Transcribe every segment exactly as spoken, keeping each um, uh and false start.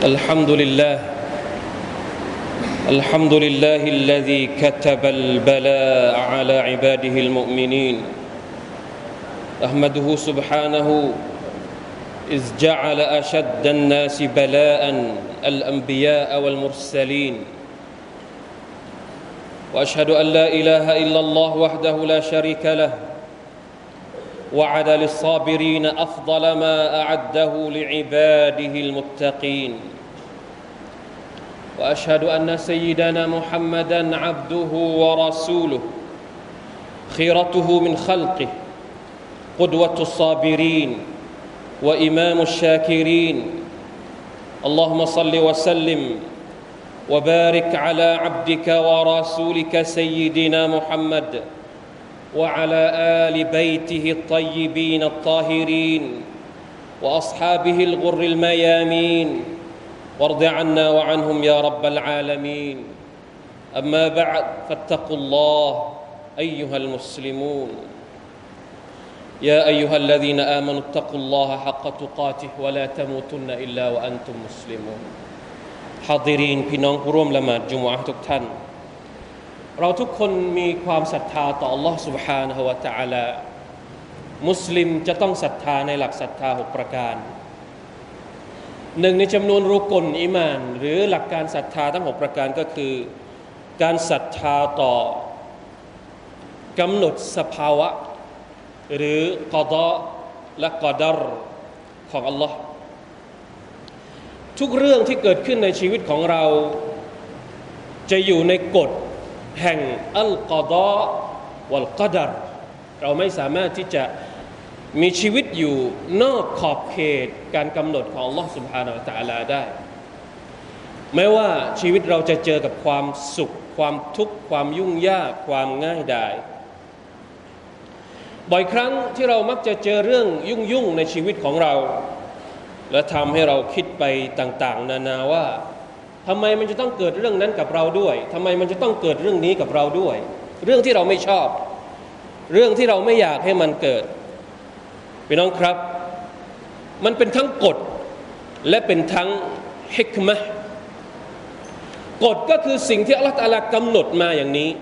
الحمد لله الحمد لله الذي كتب البلاء على عباده المؤمنين أحمده سبحانه إذ جعل أشد الناس بلاء الأنبياء والمرسلين وأشهد أن لا إله إلا الله وحده لا شريك له وعد للصابرين أفضل ما أعده لعباده المتقين وأشهد أن سيدنا محمدًا عبده ورسوله خيرته من خلقه قدوة الصابرين وإمام الشاكرين اللهم صل وسلم وبارك على عبدك ورسولك سيدنا محمد وعلى آل بيته الطيبين الطاهرين وأصحابه الغر الميامين وارض عنا وعنهم يا رب العالمين أما بعد فاتقوا الله أيها المسلمون يا أيها الذين آمنوا اتقوا الله حق تقاته ولا تموتن إلا وأنتم مسلمون حاضرين พี่น้องผู้ร่วมละหมาดจุมอะห์ทุกท่านเราทุกคนมีความศรัทธาต่อ Allah سبحانه และ تعالى มุสลิมจะต้องศรัทธาในหลักศรัทธาหกประการหนึ่งในจำนวนรุกลอิมานหรือหลักการศรัทธาทั้งหกประการก็คือการศรัทธาต่อกำหนดสภาวะหรือกอฎอและกอดัรของ Allah ทุกเรื่องที่เกิดขึ้นในชีวิตของเราจะอยู่ในกฎแห่งอัลกอฎอวัลกอดัรเราไม่สามารถที่จะมีชีวิตอยู่นอกขอบเขตการกำหนดของ Allah سبحانه และ تعالى ได้แม้ว่าชีวิตเราจะเจอกับความสุขความทุกข์ความยุ่งยากความง่ายดายบ่อยครั้งที่เรามักจะเจอเรื่องยุ่งๆในชีวิตของเราและทำให้เราคิดไปต่างๆนานาว่าทำไมมันจะต้องเกิดเรื่องนั้นกับเราด้วยทำไมมันจะต้องเกิดเรื่องนี้กับเราด้วยเรื่องที่เราไม่ชอบเรื่องที่เราไม่อยากให้มันเกิดพี่น้องครับมันเป็นทั้งกฎและเป็นทั้งฮิกมะห์กฎก็คือสิ่งที่อัลเลาะห์ตะอาลากำหนดมาอย่างนี้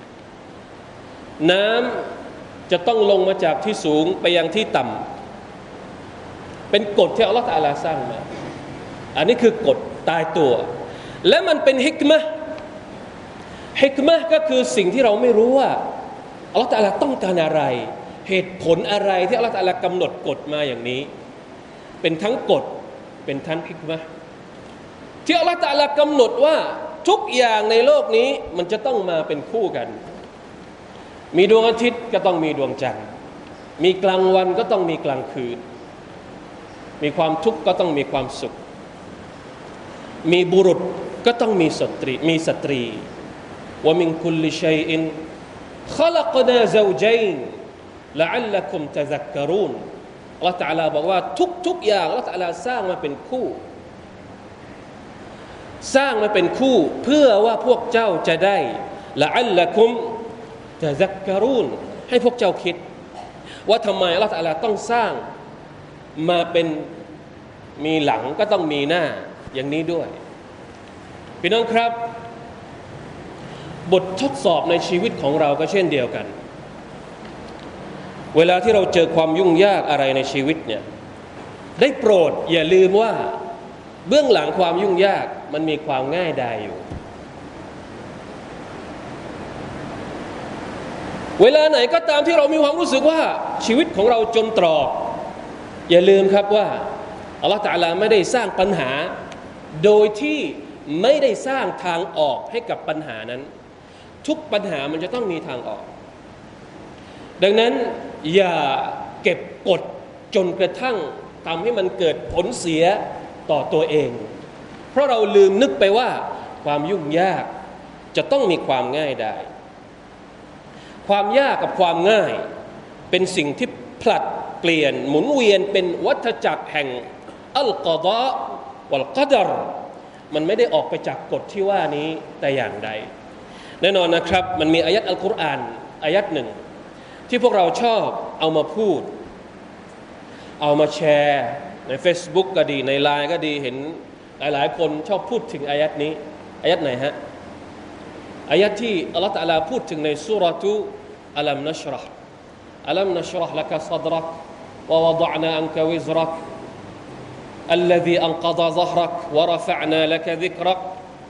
น้ำจะต้องลงมาจากที่สูงไปยังที่ต่ำเป็นกฎที่อัลเลาะห์ตะอาลาสร้างมาอันนี้คือกฎตายตัวและมันเป็นฮิกมะห์ฮิกมะห์ก็คือสิ่งที่เราไม่รู้ว่าอัลเลาะห์ตะอาลาต้องการอะไรเหตุผลอะไรที่อัลเลาะห์ตะอาลากำหนดกฎมาอย่างนี้เป็นทั้งกฎเป็นทั้งฮิกมะห์ที่อัลเลาะห์ตะอาลากำหนดว่าทุกอย่างในโลกนี้มันจะต้องมาเป็นคู่กันมีดวงอาทิตย์ก็ต้องมีดวงจันทร์มีกลางวันก็ต้องมีกลางคืนมีความทุกข์ก็ต้องมีความสุขมีบุรุษก็ต้องมีสตรีมีสตรีวะมินคุลลิชัยอินขะลักนาซาวจัยนละอัลลักุมตะซักกะรูนอัลเลาะห์ตะอาลาบอกว่าทุกๆอย่างอัลเลาะห์ตะอาลาสร้างมาเป็นคู่สร้างมาเป็นคู่เพื่อว่าพวกเจ้าจะได้ละอัลลักุมตะซักกะรูนให้พวกเจ้าคิดว่าทำไมอัลเลาะห์ตะอาลาต้องสร้างมาเป็นมีหลังก็ต้องมีหน้าอย่างนี้ด้วยพี่น้องครับบททดสอบในชีวิตของเราก็เช่นเดียวกันเวลาที่เราเจอความยุ่งยากอะไรในชีวิตเนี่ยได้โปรดอย่าลืมว่าเบื้องหลังความยุ่งยากมันมีความง่ายดายอยู่เวลาไหนก็ตามที่เรามีความรู้สึกว่าชีวิตของเราจนตรอกอย่าลืมครับว่าอัลเลาะห์ตะอาลาไม่ได้สร้างปัญหาโดยที่ไม่ได้สร้างทางออกให้กับปัญหานั้นทุกปัญหามันจะต้องมีทางออกดังนั้นอย่าเก็บกดจนกระทั่งทำให้มันเกิดผลเสียต่อตัวเองเพราะเราลืมนึกไปว่าความยุ่งยากจะต้องมีความง่ายได้ความยากกับความง่ายเป็นสิ่งที่ผลัดเปลี่ยนหมุนเวียนเป็นวัฏจักรแห่งอัลกอฎอวัลกอดัรมันไม่ได้ออกไปจากกฎที่ว่านี้แต่อย่างใดแน่นอนนะครับมันมีอายัดอัลกุรอานอายัดหนึ่งที่พวกเราชอบเอามาพูด เอามาแชร์ใน Facebook ก็ดีใน ไลน์ ก็ดีเห็นหลายๆคนชอบพูดถึงอายัดนี้อายัดไหนฮะอายัดที่อัลเลาะห์ตะอาลาพูดถึงในซูเราะตุอัลัมนัชเราะห์อัลัมนัชเราะห์ละกะซัดรักวะวะฎออนาอันกะวิซรักالذي أنقض ظهرك ورفعنا لك ذكرك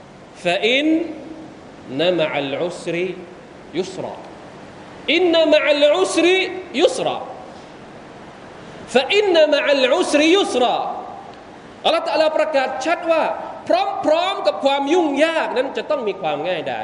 فإن مع العسر يسرا إن مع العسر يسرا فإن مع العسر يسرا อัลเลาะห์ตะอาลาประกาศชัดว่าพร้อมๆกับความยุ่งยากนั้นจะต้องมีความง่ายดาย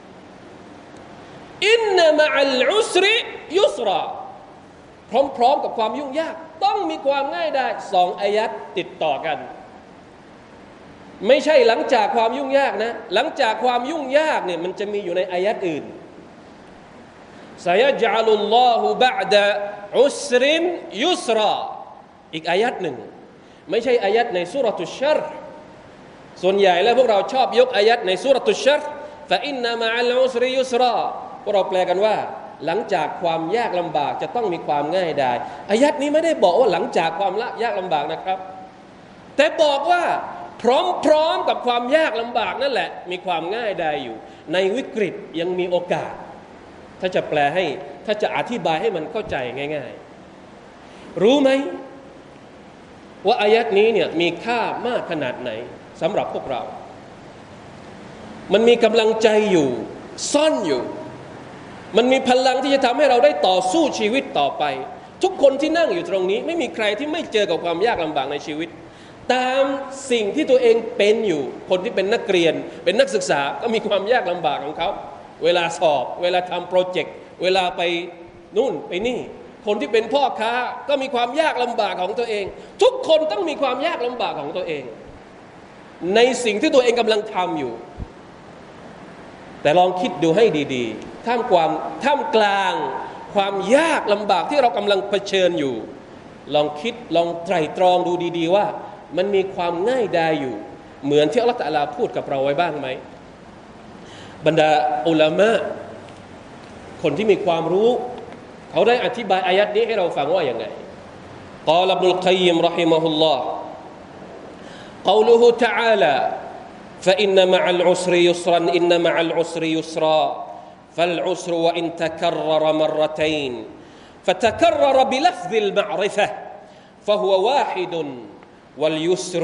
อินนะมะอัลอุสริยุสราพร้อมๆกับความยุ่งยากต้องมีความง่ายดายสองอายัดติดต่อกันไม่ใช่หลังจากความยุ่งยากนะหลังจากความยุ่งยากเนี่ยมันจะมีอยู่ในอายัดอื่นซะยะญะลุลลอฮุบะอ์ดะอุสรินยุสราอีกอายัดหนึ่งไม่ใช่อายัดในซูเราะตุชชัรห์ส่วนใหญ่แล้วพวกเราชอบยกอายัดในซูเราะตุชชัรห์ฟะอินนะมะอัลอุสริยุสราพวกเราแปลกันว่าหลังจากความยากลำบากจะต้องมีความง่ายดายอายัดนี้ไม่ได้บอกว่าหลังจากความยากลำบากนะครับแต่บอกว่าพร้อมๆกับความยากลำบากนั่นแหละมีความง่ายดายอยู่ในวิกฤตยังมีโอกาสถ้าจะแปลให้ถ้าจะอธิบายให้มันเข้าใจง่ายๆรู้ไหมว่าอายัดนี้เนี่ยมีค่ามากขนาดไหนสำหรับพวกเรามันมีกำลังใจอยู่ซ่อนอยู่มันมีพลังที่จะทำให้เราได้ต่อสู้ชีวิตต่อไปทุกคนที่นั่งอยู่ตรงนี้ไม่มีใครที่ไม่เจอกับความยากลำบากในชีวิตตามสิ่งที่ตัวเองเป็นอยู่คนที่เป็นนักเรียนเป็นนักศึกษาก็มีความยากลำบากของเขาเวลาสอบเวลาทำโปรเจกต์เวลาไปนู่นไปนี่คนที่เป็นพ่อค้าก็มีความยากลำบากของตัวเองทุกคนต้องมีความยากลำบากของตัวเองในสิ่งที่ตัวเองกำลังทำอยู่แต่ลองคิดดูให้ดีๆท่ามกลางท่ามกลางความยากลำบากที่เรากำลังเผชิญอยู่ลองคิดลองไตร่ตรองดูดีๆว่ามันมีความง่ายดายอยู่เหมือนที่อัลเลาะห์ตะอาลาพูดกับเราไว้บ้างไหมบรรดาอุลามะคนที่มีความรู้เขาได้อธิบายอายัดนี้ให้เราฟังว่าอย่างไงกอลอิบนุลกัยยิมรอฮิมะฮุลลอฮ์กอลูฮุตะอาลาفإن مع العسر يسرا إن مع العسر يسرا فالعسر وإن تكرر مرتين فتكرر بلفظ المعرفة فهو واحد واليسر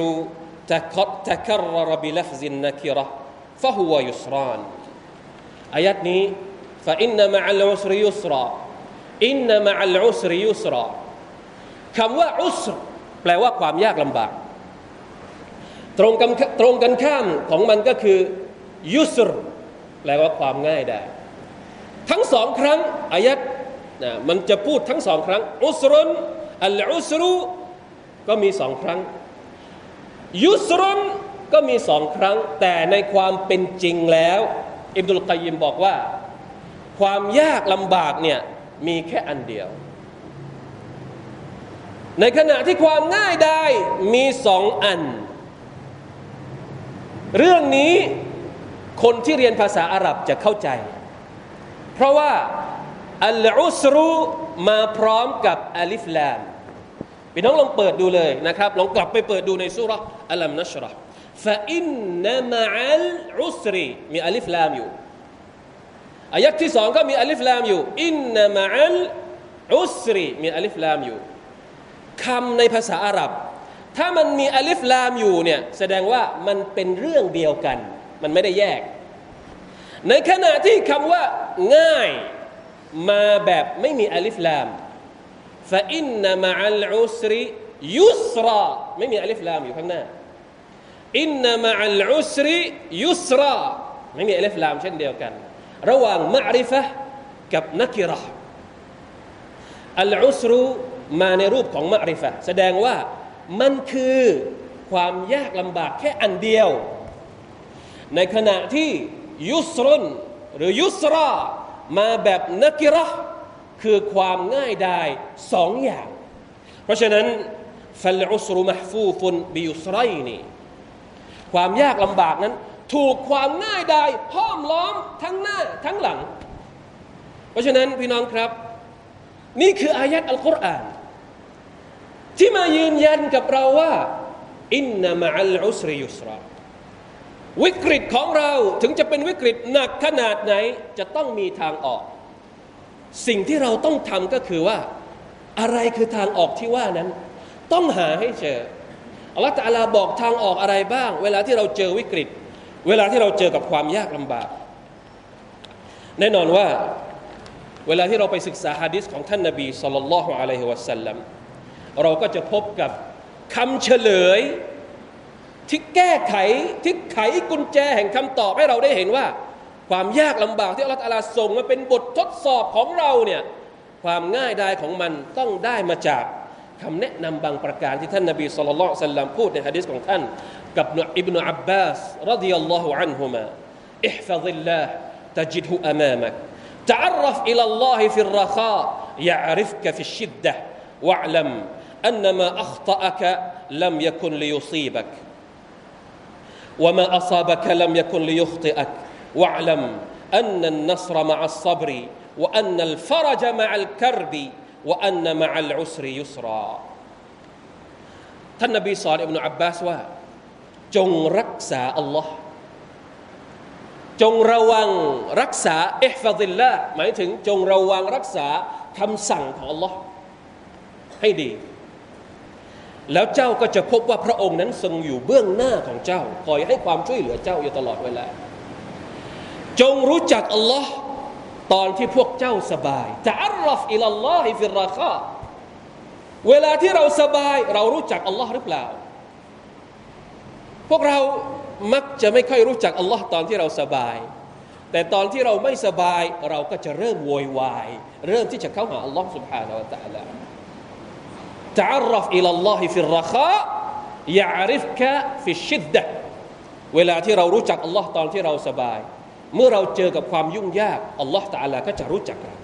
تكرر بلفظ النكرة فهو يسران آياتนี้ فإن مع العسر يسرا إن مع العسر يسرا คำว่าอุสรแปลว่าความยากลำบากตรงกันตรงกันข้ามของมันก็คือยุสรแปลว่าความง่ายได้ทั้งสองครั้งอายัดนะมันจะพูดทั้งสองครั้งอุสรุนอัลอุสรุก็มีสองครั้งยุสรุนก็มีสองครั้งแต่ในความเป็นจริงแล้วอิบนุลกัยยิมบอกว่าความยากลำบากเนี่ยมีแค่อันเดียวในขณะที่ความง่ายได้มีสองอันเรื่องนี้คนที่เรียนภาษาอาหรับจะเข้าใจเพราะว่าอัลอุสรุมาพร้อมกับอัลิฟลามพี่น้องลองเปิดดูเลยนะครับลองกลับไปเปิดดูในซูเราะห์อัลัมนัชเราะห์ฟะอินนะมะอัลอุสริมีอัลิฟลามอยู่อายัดที่สองก็มีอัลิฟลามอยู่อินนะมะอัลอุสริมีอัลิฟลามอยู่คำในภาษาอาหรับถ้ามันมีอัลิฟลามอยู่เนี่ยแสดงว่ามันเป็นเรื่องเดียวกันมันไม่ได้แยกในขณะที่คำว่าง่ายมาแบบไม่มีอัลิฟลามฟะอินนะมะอัลอุสริยุสราไม่มีอัลิฟลามอยู่ข้างหน้าอินนะมะอัลอุสริยุสราไม่มีอัลิฟลามเช่นเดียวกันระหว่างมะอริฟะห์กับนักิเราะห์อัลอุสรุมาในรูปของมะอริฟะห์แสดงว่ามันคือความยากลำบากแค่อันเดียวในขณะที่ยุสรุนหรือยุสรามาแบบนักิเราะห์คือความง่ายดายสองอย่างเพราะฉะนั้นฟัลอุสรุมะห์ฟูฟุนบิยุสรัยนีความยากลำบากนั้นถูกความง่ายดายห้อมล้อมทั้งหน้าทั้งหลังเพราะฉะนั้นพี่น้องครับนี่คืออายัดอัลกุรอานที่มายืนยันกับเราว่าอินนะมะอัลอุสริยุสราวิกฤตของเราถึงจะเป็นวิกฤตหนักขนาดไหนจะต้องมีทางออกสิ่งที่เราต้องทำก็คือว่าอะไรคือทางออกที่ว่านั้นต้องหาให้เจออัลเลาะห์ตะอาลาบอกทางออกอะไรบ้างเวลาที่เราเจอวิกฤตเวลาที่เราเจอกับความยากลำบากแน่นอนว่าเวลาที่เราไปศึกษาหะดีษของท่านนบีศ็อลลัลลอฮุอะลัยฮิวะซัลลัมเราก็จะพบกับคำเฉลยที่แก้ไขที่ไขกุญแจแห่งคำตอบให้เราได้เห็นว่าความยากลำบากที่อัลเลาะห์ตะอาลาส่งมาเป็นบททดสอบของเราเนี่ยความง่ายดายของมันต้องได้มาจากคำแนะนำบางประการที่ท่านนบีศ็อลลัลลอฮุอะลัยฮิวะซัลลัมพูดในหะดีษของท่านกับอิบนุอับบาสรอฎิยัลลอฮุอันฮุมาอิห์ฟัซิลลาฮ์ตะญิดฮุอะมามักتعرف إلى الله في الرخاء يعرفك في الشدة واعلم أن ما أخطأك لم يكن ليصيبك وما أصابك لم يكن ليخطئك واعلم أن النصر مع الصبر وأن الفرج مع الكرب وأن مع العسر يسرا ท่านนบีสอนอิบนุอับบาสว่าจงรักษาอัลลอฮ์จงระวังรักษาอิห์ฟัซิลลาห์หมายถึงจงระวังรักษาคำสั่งของอัลลอฮ์ให้ดีแล้วเจ้าก็จะพบว่าพระองค์นั้นทรงอยู่เบื้องหน้าของเจ้าคอยให้ความช่วยเหลือเจ้าอยู่ตลอดเวลาจงรู้จักอัลลอฮ์ตอนที่พวกเจ้าสบายตะอัรรฟอิลัลลอฮิฟิรราคาเวลาที่เราสบายเรารู้จักอัลลอฮ์หรือเปล่าพวกเรามักจะไม่ค่อยรู้จักอัลลอฮ์ตอนที่เราสบายแต่ตอนที่เราไม่สบายเราก็จะเริ่มโวยวายเริ่มที่จะเข้าหาอัลลอฮ์ سبحانه และ تعالى تعرف إلى الله في الرخاء يعرفك في الشدة เวลาที่เรารู้จักอัลลอฮ์ตอนที่เราสบายเมื่อเราเจอกับความยุ่งยากอัลลอฮ์ تعالى ก็จะรู้จักเรา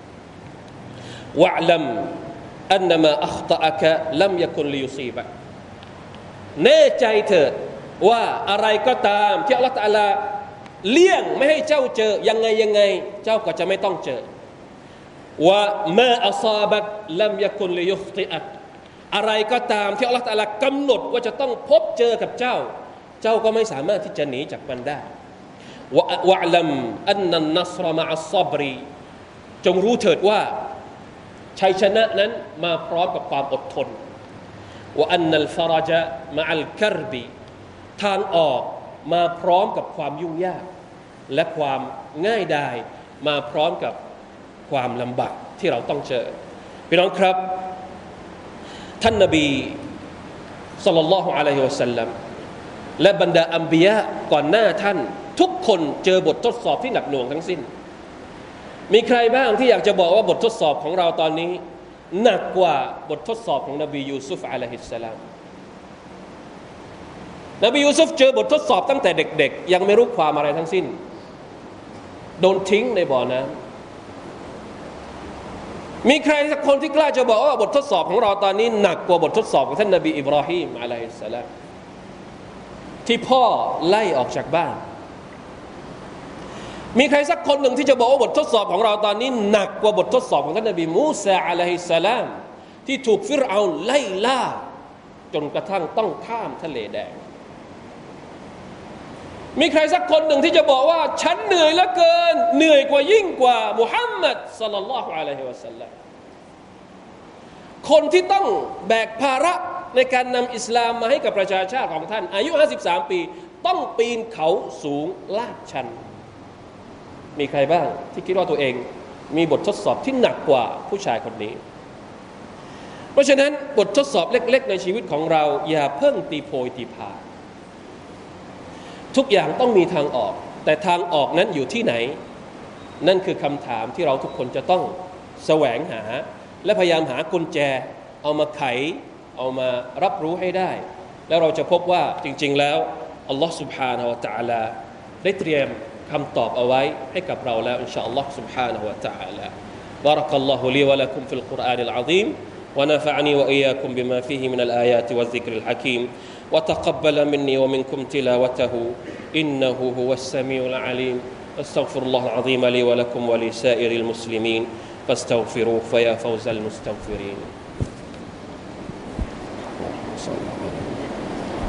واعلم أن ما أخطأك لم يكن ليصيبك แน่ใจเถิดว่าอะไรก็ตามที่อัลเลาะห์ตะอาลาเลี่ยงไม่ให้เจ้าเจอยังไงยังไงเจ้าก็จะไม่ต้องเจอว่ามาอัศาบักลัมยะกุนลิยุคติอักอะไรก็ตามที่อัลเลาะห์ตะอาลากำหนดว่าจะต้องพบเจอกับเจ้าเจ้าก็ไม่สามารถที่จะหนีจากมันได้วะวะลัมอันนันนัศรมะอัศศอบรีจงรู้เถิดว่าชัยชนะนั้นมาพร้อมกับความอดทนวะอันนัลฟะรจะมะอัลกัรบีทางออกมาพร้อมกับความยุ่งยากและความง่ายดายมาพร้อมกับความลำบากที่เราต้องเจอพี่น้องครับท่านนบีศ็อลลัลลอฮุอะลัยฮิวะซัลลัมและบรรดาอัมบิยะก่อนหน้าท่านทุกคนเจอบททดสอบที่หนักหน่วงทั้งสิ้นมีใครบ้างที่อยากจะบอกว่าบททดสอบของเราตอนนี้หนักกว่าบททดสอบของนบียูซุฟอะลัยฮิสสลามนบียูซุฟเจอบททดสอบตั้งแต่เด็กๆยังไม่รู้ความอะไรทั้งสิ้นโดนทิ้งในบ่อน้ำมีใครสักคนที่กล้าจะบอกว่าบททดสอบของเราตอนนี้หนักกว่าบททดสอบของท่านนบีอิบราฮิมอะลัยฮิสสลามที่พ่อไล่ออกจากบ้านมีใครสักคนหนึ่งที่จะบอกว่าบททดสอบของเราตอนนี้หนักกว่าบททดสอบของท่านนบีมูซาอะลัยฮิสสลามที่ถูกฟิรเอาน์ไล่ล่าจนกระทั่งต้องข้ามทะเลแดงมีใครสักคนหนึ่งที่จะบอกว่าฉันเหนื่อยเหลือเกินเหนื่อยกว่ายิ่งกว่ามุฮัมมัดศ็อลลัลลอฮุอะลัยฮิวะซัลลัมคนที่ต้องแบกภาระในการนำอิสลามมาให้กับประชาชาติของท่านอายุห้าสิบสามปีต้องปีนเขาสูงลาดชันมีใครบ้างที่คิดว่าตัวเองมีบททดสอบที่หนักกว่าผู้ชายคนนี้เพราะฉะนั้นบททดสอบเล็กๆในชีวิตของเราอย่าเพิ่งตีโพยตีพายทุกอย่างต้องมีทางออกแต่ทางออกนั้นอยู่ที่ไหนนั่นคือคำถามที่เราทุกคนจะต้องแสวงหาและพยายามหากุญแจเอามาไขเอามารับรู้ให้ได้แล้วเราจะพบว่าจริงๆแล้วอัลลอฮฺ سبحانه และ تعالى ได้เตรียมคำตอบเอาไว้ให้กับเราแล้วอินชาอัลลอฮฺ سبحانه และ تعالى بارك الله لي ولكم في القرآن العظيم ونفعني وإياكم بما فيه من الآيات والذكر الحكيم وتقبل مني ومنكم تلاوته إنه هو السميع العليم أستغفر الله العظيم لي ولكم ولسائر المسلمين فاستغفروه فيا فوز المستغفرين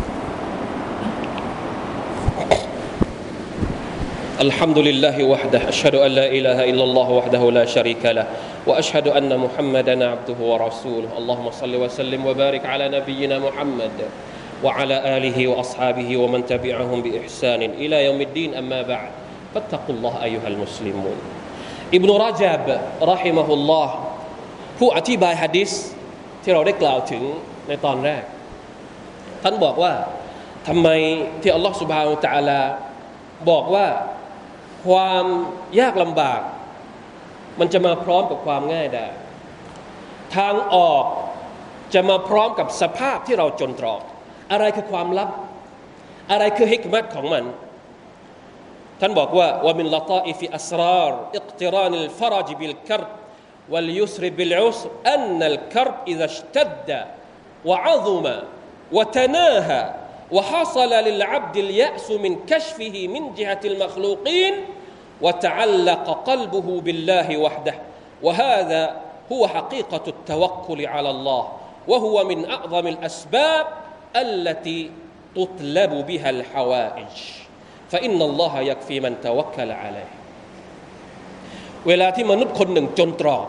الحمد لله وحده أشهد أن لا إله إلا الله وحده لا شريك له وأشهد أن محمدا عبده ورسوله اللهم صل وسلم وبارك على نبينا محمد وعلى آله وأصحابه ومن تبعهم بإحسان إلى يوم الدين أما بعد فاتقوا الله أيها المسلمون ابن رجب رحمه الله ผู้อธิบายหะดีษที่เราได้กล่าวถึงในตอนแรกท่านบอกว่าทำไมที่อัลลอฮฺซุบฮานะฮูวะตะอาลาบอกว่าความยากลำบากมันจะมาพร้อมกับความง่ายได้ทางออกจะมาพร้อมกับสภาพที่เราจนตรอกอะไรคือความลับอะไรคือฮิกมัตของมันท่านบอกว่าวะมินละฏาอิฟิอัสรารอิกติรานิลฟะรจบิลกัรบวัลยุสรบิลอุสรอันนัลกัรบอิซาอิชตัดดะวะอะซุมะวะตะนาฮะوحصل للعبد اليأس من كشفه من جهة المخلوقين وتعلق قلبه بالله وحده وهذا هو حقيقة التوكل على الله وهو من أعظم الأسباب التي تطلب بها الحوائج فإن الله يكفي من توكل عليه เวลาที่มนุษย์คนหนึ่งจนตรอก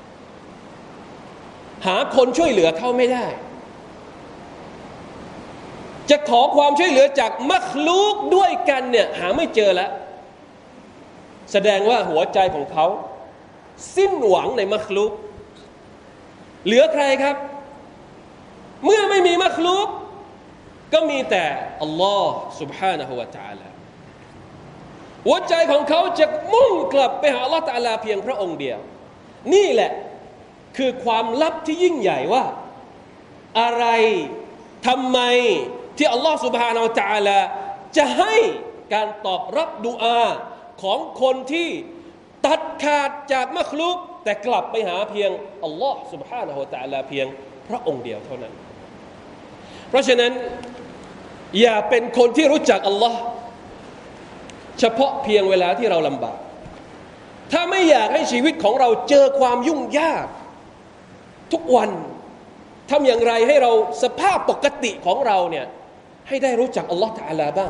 หาคนช่วยเหลือเขาไม่ได้จะขอความช่วยเหลือจากมัคลูกด้วยกันเนี่ยหาไม่เจอแล้วแสดงว่าหัวใจของเขาสิ้นหวังในมัคลูกเหลือใครครับเมื่อไม่มีมัคลูกก็มีแต่อัลลอฮ์ سبحانه และ تعالى หัวใจของเขาจะมุ่งกลับไปหาอัลลอฮ์ تعالى เพียงพระองค์เดียวนี่แหละคือความลับที่ยิ่งใหญ่ว่าอะไรทำไมที่อัลลอฮฺ سبحانه และ تعالى จะให้การตอบรับดุอาของคนที่ตัดขาดจากมัคลุกแต่กลับไปหาเพียงอัลลอฮฺ سبحانه และ تعالى เพียงพระองค์เดียวเท่านั้นเพราะฉะนั้นอย่าเป็นคนที่รู้จักอัลลอฮฺเฉพาะเพียงเวลาที่เราลำบากถ้าไม่อยากให้ชีวิตของเราเจอความยุ่งยากทุกวันทำอย่างไรให้เราสภาพปกติของเราเนี่ยให้ได้รู้จักอัลลอฮฺ تعالى บ้าง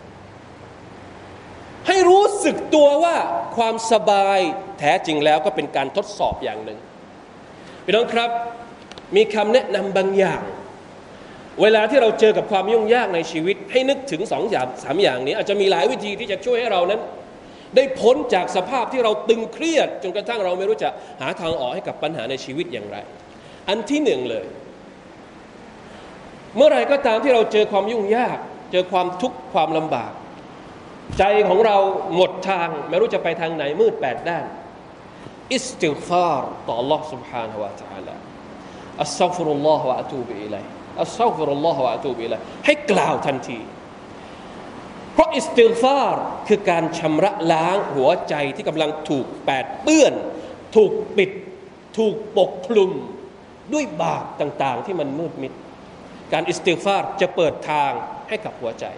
ให้รู้สึกตัวว่าความสบายแท้จริงแล้วก็เป็นการทดสอบอย่างหนึ่งพี่น้องครับมีคำแนะนำบางอย่างเวลาที่เราเจอกับความยุ่งยากในชีวิตให้นึกถึงสองอย่างสามอย่างนี้อาจจะมีหลายวิธีที่จะช่วยให้เรานั้นได้พ้นจากสภาพที่เราตึงเครียดจนกระทั่งเราไม่รู้จะหาทางออกให้กับปัญหาในชีวิตอย่างไรอันที่หนึ่งเลยเมื่อไรก็ตามที่เราเจอความยุ่งยากเจอความทุกข์ความลำบากใจของเราหมดทางไม่รู้จะไปทางไหนมืดแปดด้านอิสติฆฟารต่อ Allah سبحانه และ تعالى อัสตัฆฟิรุลลอฮ์วะอะตูบิอิลัยฮิอัสตัฆฟิรุลลอฮ์วะอะตูบิอิลัยฮิให้กล่าวทันทีเพราะอิสติฆฟารคือการชำระล้างหัวใจที่กำลังถูกแปดเปื้อนถูกปิดถูกปกคลุมด้วยบาปต่างๆที่มันมืดมิดการอิสติฆฟารจะเปิดทางให้กับหัวใจ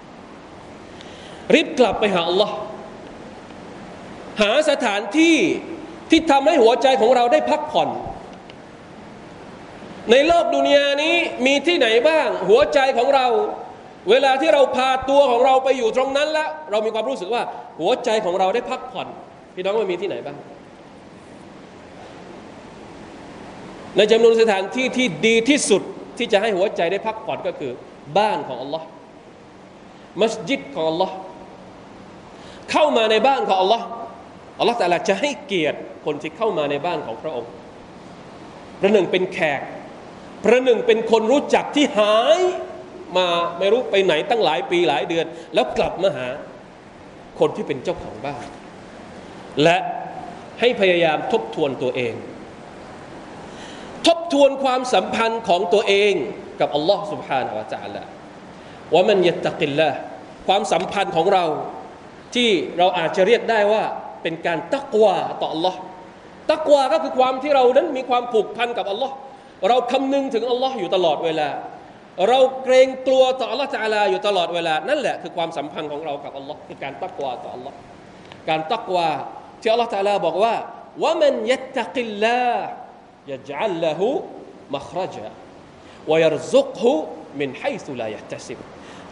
รีบกลับไปหาอัลลอฮ์หาสถานที่ที่ทำให้หัวใจของเราได้พักผ่อนในโลกดุนยานี้มีที่ไหนบ้างหัวใจของเราเวลาที่เราพาตัวของเราไปอยู่ตรงนั้นแล้วเรามีความรู้สึกว่าหัวใจของเราได้พักผ่อนพี่น้องว่ามีที่ไหนบ้างในจำนวนสถานที่ที่ดีที่สุดที่จะให้หัวใจได้พักผ่อนก็คือบ้านของอัลลอฮ์มัสยิดของอัลลอฮ์เข้ามาในบ้านของอัลลอฮ์อัลลอฮ์ตะอาลาจะให้เกียรติคนที่เข้ามาในบ้านของพระองค์ประหนึ่งเป็นแขกประหนึ่งเป็นคนรู้จักที่หายมาไม่รู้ไปไหนตั้งหลายปีหลายเดือนแล้วกลับมาหาคนที่เป็นเจ้าของบ้านและให้พยายามทบทวนตัวเองทบทวนความสัมพันธ์ของตัวเองกับอัลลอฮ์ سبحانه และ تعالى ว่ามันยัตตักิลลาห์ความสัมพันธ์ของเราที่เราอาจจะเรียกได้ว่าเป็นการตักวาต่ออัลลอฮ์ตักวาก็คือความที่เรานั้นมีความผูกพันกับอัลลอฮ์เราคำนึงถึงอัลลอฮ์อยู่ตลอดเวลาเราเกรงกลัวต่ออัลลอฮ์ تعالى อยู่ตลอดเวลานั่นแหละคือความสัมพันธ์ของเรากับอัลลอฮ์คือการตักวาต่ออัลลอฮ์การตักวาที่อัลลอฮ์ تعالى บอกว่าว่ามันยัตตักิลลาห์يجعل له مخرجا ويرزقه من حيث لا يحتسب ใ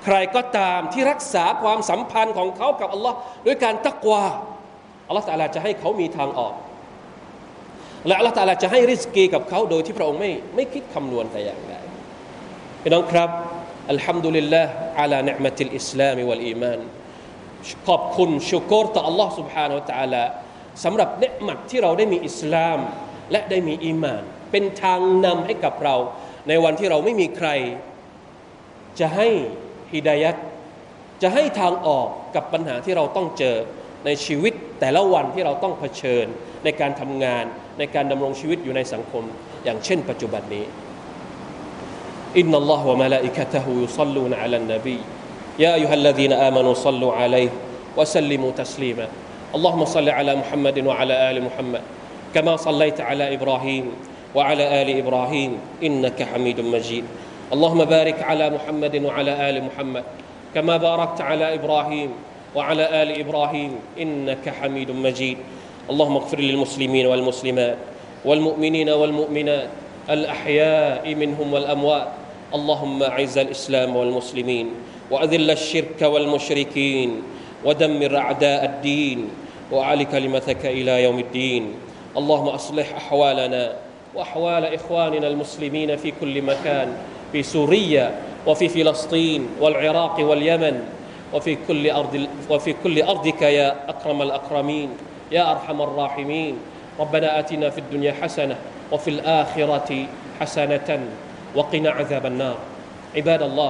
ใครก็ตามที่รักษาความสัมพันธ์ของเขากับอัลลอฮ์ด้วยการตักวาอัลลอฮ์ตะอาลาจะให้เขามีทางออกและอัลลอฮ์ตะอาลาจะให้ริสกีกับเขาโดยที่พระองค์ไม่ไม่คิดคำนวณแต่อย่างใดพี่น้องครับอัลฮัมดุลิลลาห์อะลานิอ์มะติลอิสลามวัลอีมานขอบคุณชุกรต่ออัลลอฮ์ سبحانه และ تعالى สำหรับเนืมัตที่เราได้มีอิสลามและได้มีอีมานเป็นทางนำให้กับเราในวันที่เราไม่มีใครจะให้ฮิดายัตจะให้ทางออกกับปัญหาที่เราต้องเจอในชีวิตแต่ละวันที่เราต้องเผชิญในการทำงานในการดำรงชีวิตอยู่ในสังคมอย่างเช่นปัจจุบันนี้อินนัลลอฮฺวะมะลาอิกะตะฮูยุศ็อลลูนอะลันนบียาอัยยูฮัลลซีนอามานูศ็อลลูอะลัยฮิวะซัลลิมูตัสลีมาอัลลอฮุมะศ็อลลิอะลามุฮัมมัดวะอะลาอาลิมุฮัมมัดกะมาศ็อลลัยตะอะลาอิบรอฮีมวะอะลาอาลิอิบรอฮีมอินนะกะฮะมีดุมมะญีดاللهم بارك على محمد وعلى آل محمد كما باركت على إبراهيم وعلى آل إبراهيم إنك حميد مجيد اللهم اغفر للمسلمين والمسلمات والمؤمنين والمؤمنات الأحياء منهم والأموات اللهم أعز الإسلام والمسلمين وأذل الشرك والمشركين ودمر أعداء الدين وأعل كلمتك إلى يوم الدين اللهم أصلح أحوالنا وأحوال إخواننا المسلمين في كل مكان في سوريا وفي فلسطين والعراق واليمن وفي كل أرض وفي كل أرضك يا أكرم الأكرمين يا أرحم الراحمين ربنا آتنا في الدنيا حسنة وفي الآخرة حسنة وقنا عذاب النار عباد الله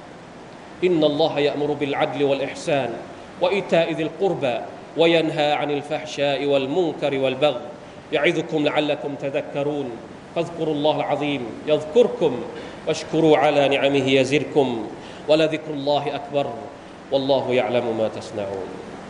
إن الله يأمر بالعدل والإحسان وإيتاء ذي القربى وينهى عن الفحشاء والمنكر والبغي يعظكم لعلكم تذكرون فاذكروا الله العظيم يذكركم واشكروا على نعمه يزدكم ولذكر الله أكبر والله يعلم ما تصنعون